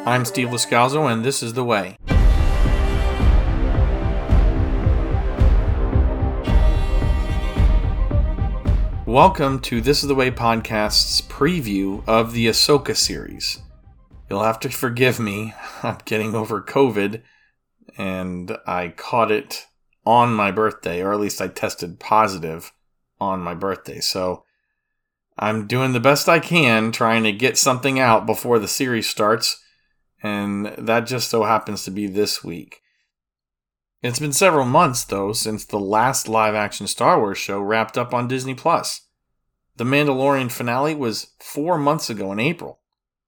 I'm Steve Lascalzo, and this is The Way. Welcome to This is The Way podcast's preview of the Ahsoka series. You'll have to forgive me, I'm getting over COVID, and I caught it on my birthday, or at least I tested positive on my birthday. So I'm doing the best I can trying to get something out before the series starts, and that just so happens to be this week. It's been several months, though, since the last live-action Star Wars show wrapped up on Disney+. The Mandalorian finale was 4 months ago in April.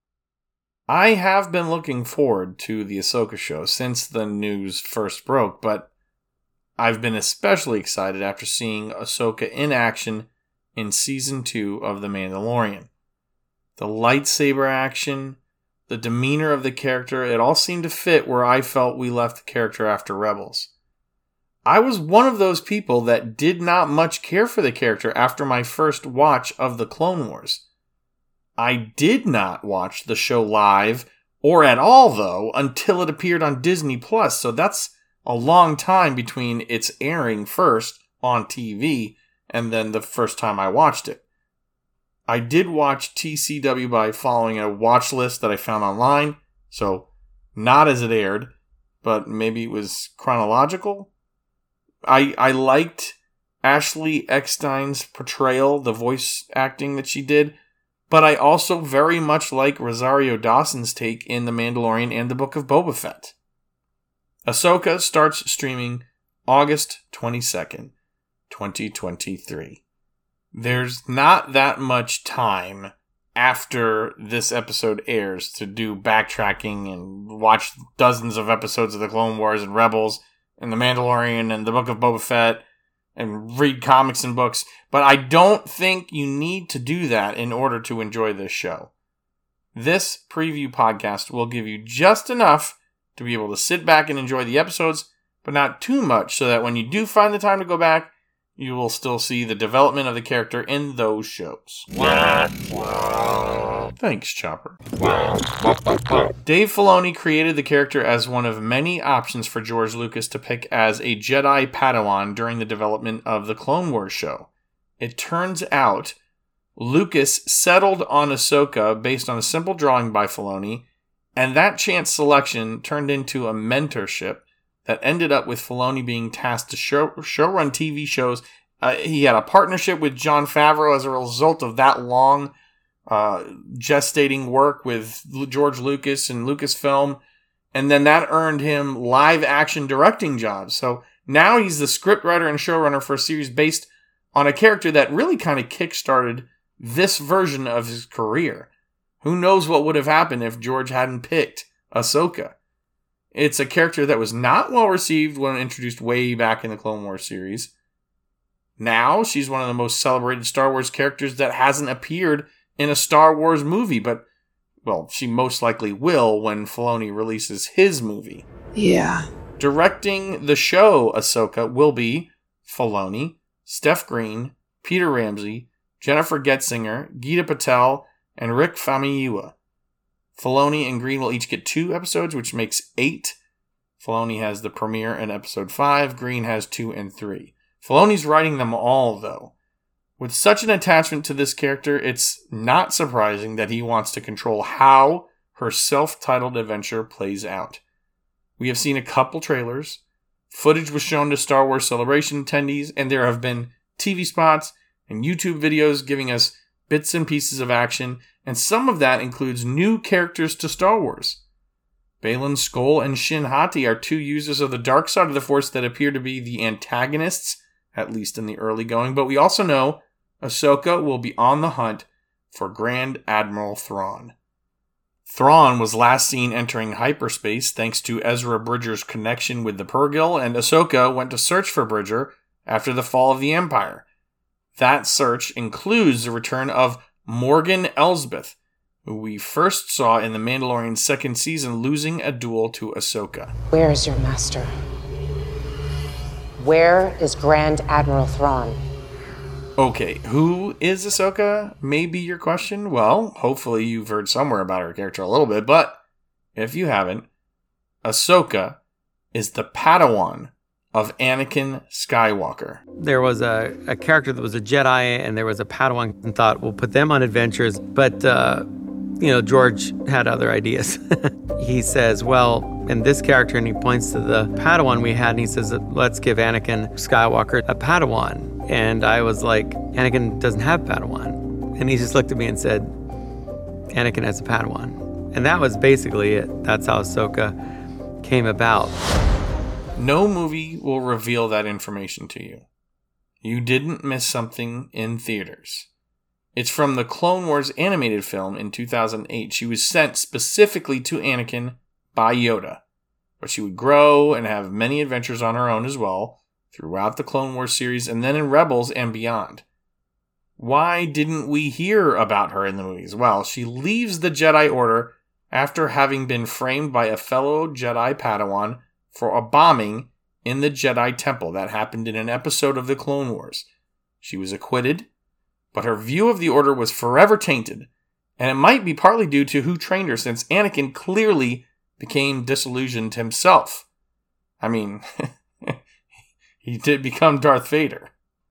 I have been looking forward to the Ahsoka show since the news first broke, but I've been especially excited after seeing Ahsoka in action in Season 2 of The Mandalorian. The lightsaber action, the demeanor of the character, it all seemed to fit where I felt we left the character after Rebels. I was one of those people that did not much care for the character after my first watch of The Clone Wars. I did not watch the show live, or at all though, until it appeared on Disney+, so that's a long time between its airing first on TV and then the first time I watched it. I did watch TCW by following a watch list that I found online, so not as it aired, but maybe it was chronological. I liked Ashley Eckstein's portrayal, the voice acting that she did, but I also very much like Rosario Dawson's take in The Mandalorian and the Book of Boba Fett. Ahsoka starts streaming August 22nd, 2023. There's not that much time after this episode airs to do backtracking and watch dozens of episodes of The Clone Wars and Rebels and The Mandalorian and the Book of Boba Fett and read comics and books, but I don't think you need to do that in order to enjoy this show. This preview podcast will give you just enough to be able to sit back and enjoy the episodes, but not too much so that when you do find the time to go back, you will still see the development of the character in those shows. Thanks, Chopper. Dave Filoni created the character as one of many options for George Lucas to pick as a Jedi Padawan during the development of the Clone Wars show. It turns out Lucas settled on Ahsoka based on a simple drawing by Filoni, and that chance selection turned into a mentorship that ended up with Filoni being tasked to showrun TV shows. He had a partnership with Jon Favreau as a result of that long gestating work with George Lucas and Lucasfilm, and then that earned him live-action directing jobs. So now he's the scriptwriter and showrunner for a series based on a character that really kind of kickstarted this version of his career. Who knows what would have happened if George hadn't picked Ahsoka? It's a character that was not well received when introduced way back in the Clone Wars series. Now, she's one of the most celebrated Star Wars characters that hasn't appeared in a Star Wars movie, but, well, she most likely will when Filoni releases his movie. Yeah. Directing the show Ahsoka will be Filoni, Steph Green, Peter Ramsey, Jennifer Getzinger, Gita Patel, and Rick Famuyiwa. Filoni and Green will each get 2 episodes, which makes 8. Filoni has the premiere in episode 5. Green has 2 and 3. Filoni's writing them all, though. With such an attachment to this character, it's not surprising that he wants to control how her self-titled adventure plays out. We have seen a couple trailers. Footage was shown to Star Wars Celebration attendees, and there have been TV spots and YouTube videos giving us bits and pieces of action, and some of that includes new characters to Star Wars. Baylan Skoll and Shin Hati are 2 users of the dark side of the Force that appear to be the antagonists, at least in the early going, but we also know Ahsoka will be on the hunt for Grand Admiral Thrawn. Thrawn was last seen entering hyperspace thanks to Ezra Bridger's connection with the Purrgil, and Ahsoka went to search for Bridger after the fall of the Empire. That search includes the return of Morgan Elsbeth, who we first saw in The Mandalorian's 2nd season losing a duel to Ahsoka. Where is your master? Where is Grand Admiral Thrawn? Okay, who is Ahsoka? May be your question. Well, hopefully you've heard somewhere about her character a little bit, but if you haven't, Ahsoka is the Padawan of Anakin Skywalker. There was a character that was a Jedi, and there was a Padawan, and thought, we'll put them on adventures. But, George had other ideas. He says, well, in this character, and he points to the Padawan we had, and he says, let's give Anakin Skywalker a Padawan. And I was like, Anakin doesn't have Padawan. And he just looked at me and said, Anakin has a Padawan. And that was basically it. That's how Ahsoka came about. No movie will reveal that information to you. You didn't miss something in theaters. It's from the Clone Wars animated film in 2008. She was sent specifically to Anakin by Yoda, but she would grow and have many adventures on her own as well throughout the Clone Wars series and then in Rebels and beyond. Why didn't we hear about her in the movies? Well, she leaves the Jedi Order after having been framed by a fellow Jedi Padawan for a bombing in the Jedi Temple that happened in an episode of the Clone Wars. She was acquitted, but her view of the Order was forever tainted, and it might be partly due to who trained her, since Anakin clearly became disillusioned himself. I mean, he did become Darth Vader.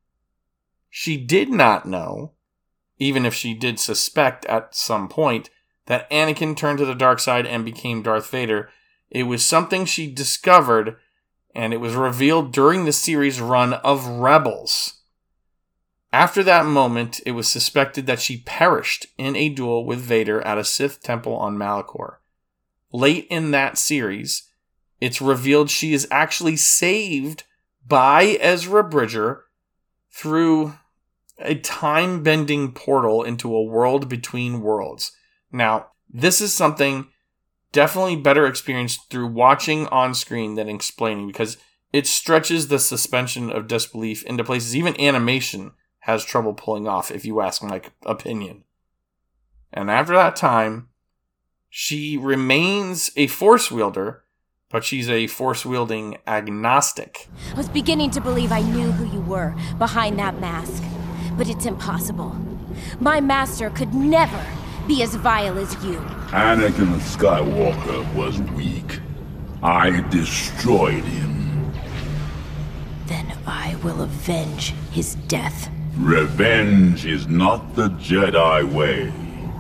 She did not know, even if she did suspect at some point, that Anakin turned to the dark side and became Darth Vader. It was something she discovered, and it was revealed during the series run of Rebels. After that moment, it was suspected that she perished in a duel with Vader at a Sith temple on Malachor. Late in that series, it's revealed she is actually saved by Ezra Bridger through a time-bending portal into a world between worlds. Now, this is something definitely better experienced through watching on screen than explaining, because it stretches the suspension of disbelief into places even animation has trouble pulling off, if you ask my opinion. And after that time, she remains a Force wielder, but she's a Force-wielding agnostic. I was beginning to believe I knew who you were behind that mask, but it's impossible. My master could never be as vile as you. Anakin Skywalker was weak. I destroyed him. Then I will avenge his death. Revenge is not the Jedi way.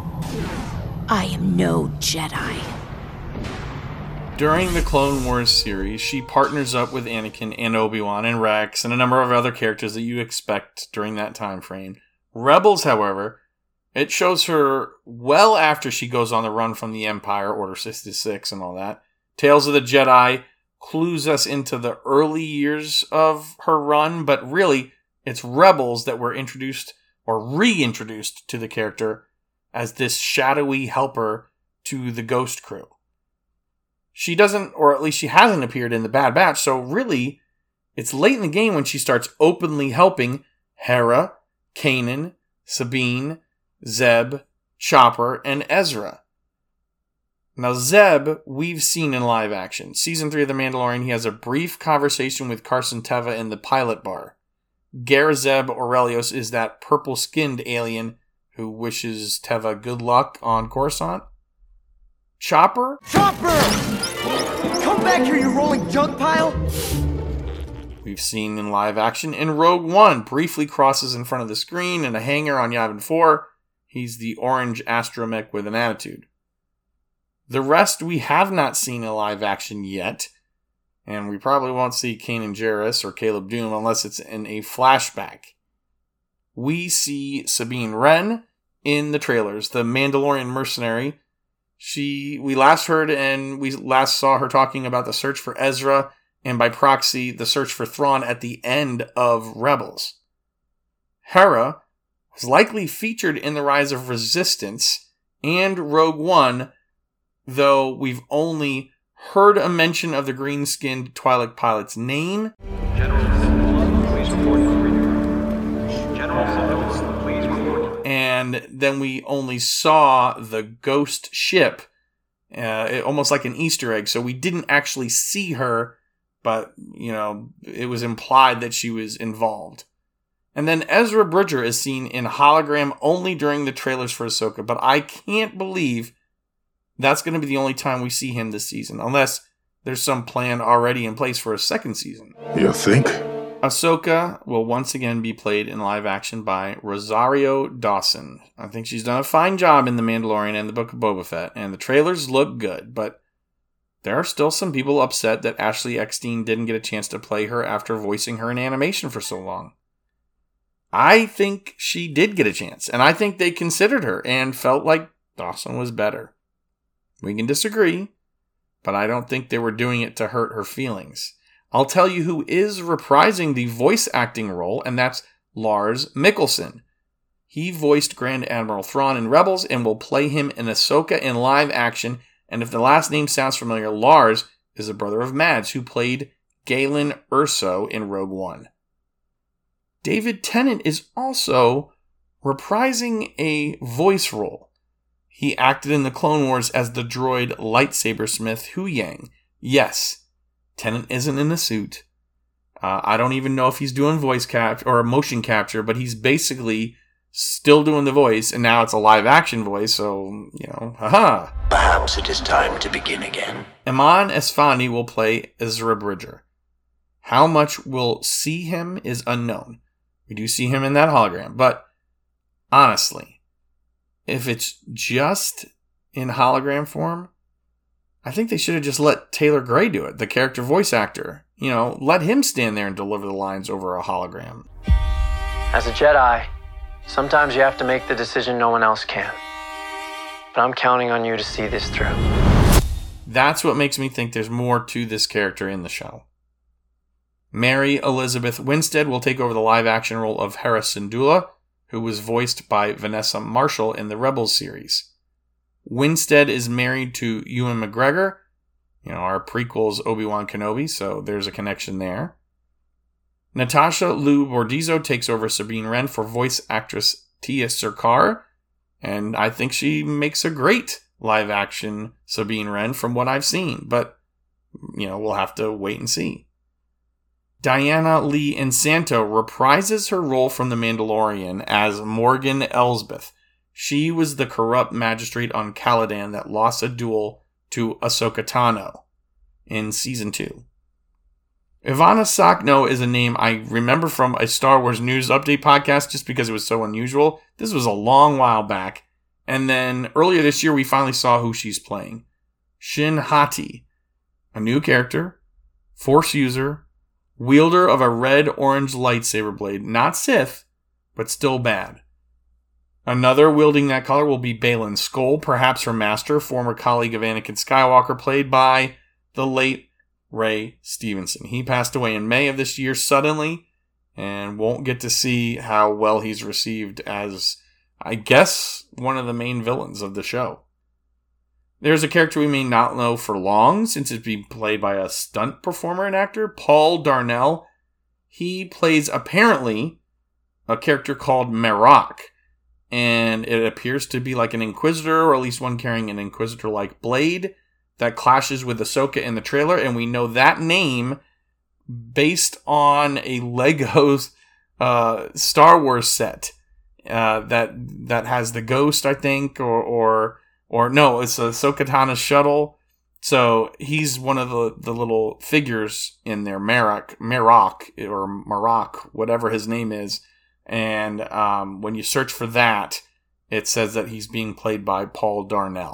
I am no Jedi. During the Clone Wars series, she partners up with Anakin and Obi-Wan and Rex and a number of other characters that you expect during that time frame. Rebels, however, it shows her well after she goes on the run from the Empire, Order 66 and all that. Tales of the Jedi clues us into the early years of her run, but really, it's Rebels that were introduced or reintroduced to the character as this shadowy helper to the Ghost Crew. She doesn't, or at least she hasn't appeared in the Bad Batch, so really, it's late in the game when she starts openly helping Hera, Kanan, Sabine, Zeb, Chopper, and Ezra. Now, Zeb, we've seen in live action. Season 3 of The Mandalorian, he has a brief conversation with Carson Teva in the pilot bar. Garazeb Aurelios is that purple-skinned alien who wishes Teva good luck on Coruscant. Chopper? Chopper! Come back here, you rolling junk pile! We've seen in live action in Rogue One, briefly crosses in front of the screen in a hangar on Yavin 4. He's the orange astromech with an attitude. The rest we have not seen in live action yet, and we probably won't see Kanan Jarrus or Caleb Dume unless it's in a flashback. We see Sabine Wren in the trailers, the Mandalorian mercenary. We last heard and we last saw her talking about the search for Ezra, and by proxy, the search for Thrawn at the end of Rebels. Hera was likely featured in The Rise of Resistance and Rogue One, though we've only heard a mention of the green-skinned Twi'lek pilot's name. And then we only saw the ghost ship, almost like an Easter egg. So we didn't actually see her, but, it was implied that she was involved. And then Ezra Bridger is seen in hologram only during the trailers for Ahsoka, but I can't believe that's going to be the only time we see him this season, unless there's some plan already in place for a second season. You think? Ahsoka will once again be played in live action by Rosario Dawson. I think she's done a fine job in The Mandalorian and the Book of Boba Fett, and the trailers look good, but there are still some people upset that Ashley Eckstein didn't get a chance to play her after voicing her in animation for so long. I think she did get a chance, and I think they considered her and felt like Dawson was better. We can disagree, but I don't think they were doing it to hurt her feelings. I'll tell you who is reprising the voice acting role, and that's Lars Mikkelsen. He voiced Grand Admiral Thrawn in Rebels and will play him in Ahsoka in live action. And if the last name sounds familiar, Lars is the brother of Mads, who played Galen Erso in Rogue One. David Tennant is also reprising a voice role. He acted in the Clone Wars as the droid lightsaber smith Huyang. Yes, Tennant isn't in a suit. I don't even know if he's doing voice capture or motion capture, but he's basically still doing the voice, and now it's a live action voice, so, haha. Perhaps it is time to begin again. Eman Esfandi will play Ezra Bridger. How much we'll see him is unknown. We do see him in that hologram, but honestly, if it's just in hologram form, I think they should have just let Taylor Gray do it, the character voice actor. Let him stand there and deliver the lines over a hologram. As a Jedi, sometimes you have to make the decision no one else can. But I'm counting on you to see this through. That's what makes me think there's more to this character in the show. Mary Elizabeth Winstead will take over the live-action role of Hera Syndulla, who was voiced by Vanessa Marshall in the Rebels series. Winstead is married to Ewan McGregor, our prequel's Obi-Wan Kenobi, so there's a connection there. Natasha Liu Bordizzo takes over Sabine Wren for voice actress Tia Sircar, and I think she makes a great live-action Sabine Wren from what I've seen, but, we'll have to wait and see. Diana Lee Insanto reprises her role from The Mandalorian as Morgan Elsbeth. She was the corrupt magistrate on Caladan that lost a duel to Ahsoka Tano in Season 2. Ivana Sakno is a name I remember from a Star Wars News Update podcast just because it was so unusual. This was a long while back. And then earlier this year, we finally saw who she's playing. Shin Hati, a new character, Force user, wielder of a red-orange lightsaber blade. Not Sith, but still bad. Another wielding that color will be Baylan Skoll, perhaps her master, former colleague of Anakin Skywalker, played by the late Ray Stevenson. He passed away in May of this year suddenly, and won't get to see how well he's received as, I guess, one of the main villains of the show. There's a character we may not know for long, since it's being played by a stunt performer and actor, Paul Darnell. He plays, apparently, a character called Marok, and it appears to be like an Inquisitor, or at least one carrying an Inquisitor-like blade that clashes with Ahsoka in the trailer, and we know that name based on a Legos Star Wars set that has the Ghost, I think, or no, it's Ahsoka Tano's shuttle. So he's one of the little figures in there, Marok, whatever his name is. And when you search for that, it says that he's being played by Paul Darnell.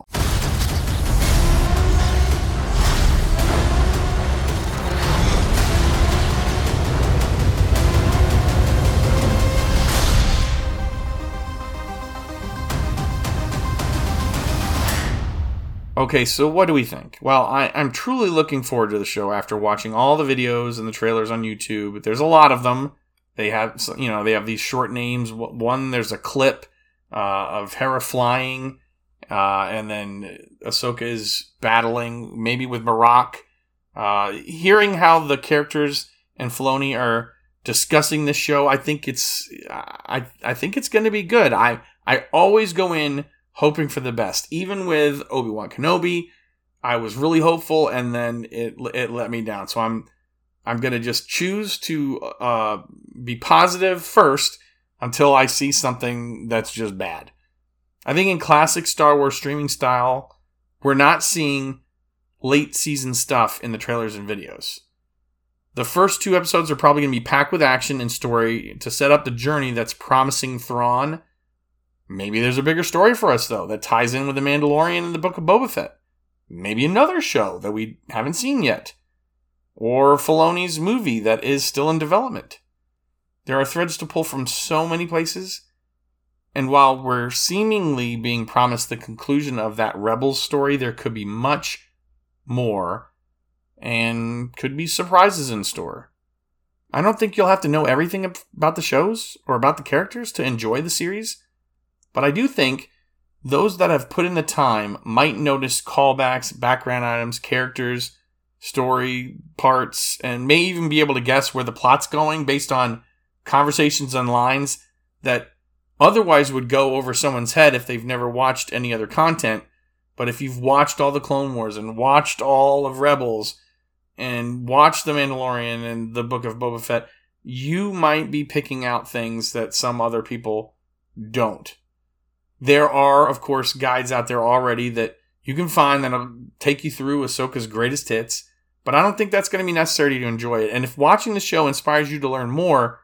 Okay, so what do we think? Well, I'm truly looking forward to the show after watching all the videos and the trailers on YouTube. There's a lot of them. They have, they have these short names. One, there's a clip of Hera flying, and then Ahsoka is battling, maybe with Marok. Hearing how the characters and Filoni are discussing this show, I think it's going to be good. I always go in hoping for the best. Even with Obi-Wan Kenobi, I was really hopeful, and then it let me down. So I'm going to just choose to be positive first until I see something that's just bad. I think in classic Star Wars streaming style, we're not seeing late season stuff in the trailers and videos. The first 2 episodes are probably going to be packed with action and story to set up the journey that's promising Thrawn. Maybe there's a bigger story for us, though, that ties in with The Mandalorian and the Book of Boba Fett. Maybe another show that we haven't seen yet. Or Filoni's movie that is still in development. There are threads to pull from so many places. And while we're seemingly being promised the conclusion of that Rebels story, there could be much more and could be surprises in store. I don't think you'll have to know everything about the shows or about the characters to enjoy the series. But I do think those that have put in the time might notice callbacks, background items, characters, story parts, and may even be able to guess where the plot's going based on conversations and lines that otherwise would go over someone's head if they've never watched any other content. But if you've watched all the Clone Wars and watched all of Rebels and watched The Mandalorian and the Book of Boba Fett, you might be picking out things that some other people don't. There are, of course, guides out there already that you can find that'll take you through Ahsoka's greatest hits, but I don't think that's going to be necessary to enjoy it. And if watching the show inspires you to learn more,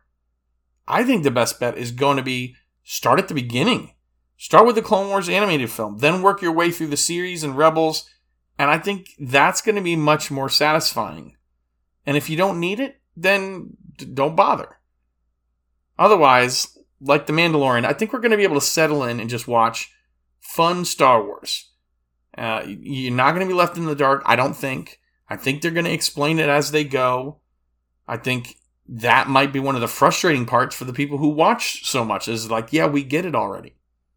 I think the best bet is going to be start at the beginning. Start with the Clone Wars animated film, then work your way through the series and Rebels, and I think that's going to be much more satisfying. And if you don't need it, then don't bother. Otherwise, like The Mandalorian, I think we're going to be able to settle in and just watch fun Star Wars. You're not going to be left in the dark, I don't think. I think they're going to explain it as they go. I think that might be one of the frustrating parts for the people who watch so much, is like, yeah, we get it already.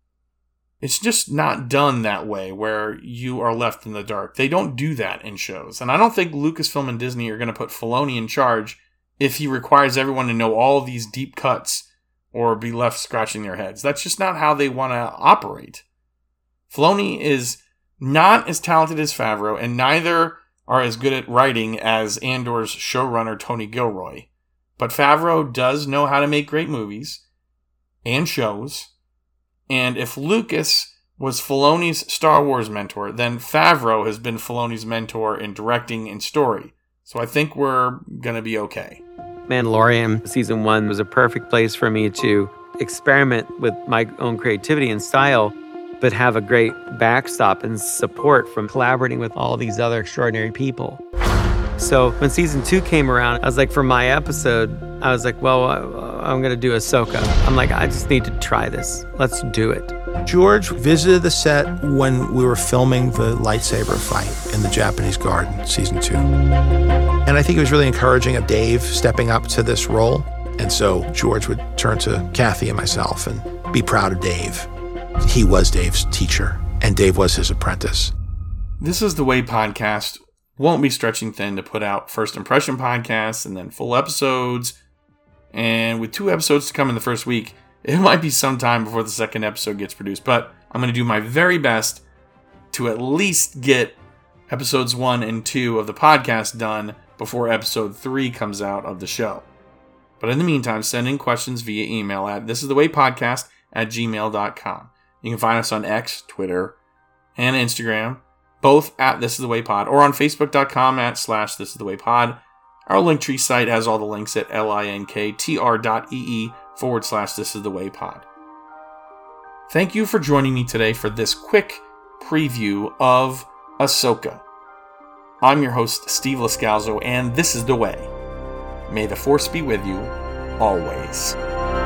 It's just not done that way where you are left in the dark. They don't do that in shows. And I don't think Lucasfilm and Disney are going to put Filoni in charge if he requires everyone to know all of these deep cuts or be left scratching their heads. That's just not how they want to operate. Filoni is not as talented as Favreau, and neither are as good at writing as Andor's showrunner Tony Gilroy. But Favreau does know how to make great movies and shows. And if Lucas was Filoni's Star Wars mentor, then Favreau has been Filoni's mentor in directing and story. So I think we're going to be okay. Mandalorian Season 1 was a perfect place for me to experiment with my own creativity and style, but have a great backstop and support from collaborating with all these other extraordinary people. So when Season 2 came around, I was like, for my episode, I was like, well, I'm going to do Ahsoka. I'm like, I just need to try this. Let's do it. George visited the set when we were filming the lightsaber fight in the Japanese garden, Season 2. And I think it was really encouraging of Dave stepping up to this role. And so George would turn to Kathy and myself and be proud of Dave. He was Dave's teacher, and Dave was his apprentice. This Is the Way podcast won't be stretching thin to put out first impression podcasts and then full episodes. And with 2 episodes to come in the first week, it might be some time before the second episode gets produced. But I'm going to do my very best to at least get episodes 1 and 2 of the podcast done before episode 3 comes out of the show. But in the meantime, send in questions via email at thisisthewaypodcast@gmail.com. You can find us on X, Twitter, and Instagram, both at thisisthewaypod, or on facebook.com/thisisthewaypod. Our Linktree site has all the links at linktr.ee/thisisthewaypod. Thank you for joining me today for this quick preview of Ahsoka. I'm your host, Steve Lascalzo, and this is The Way. May the Force be with you, always.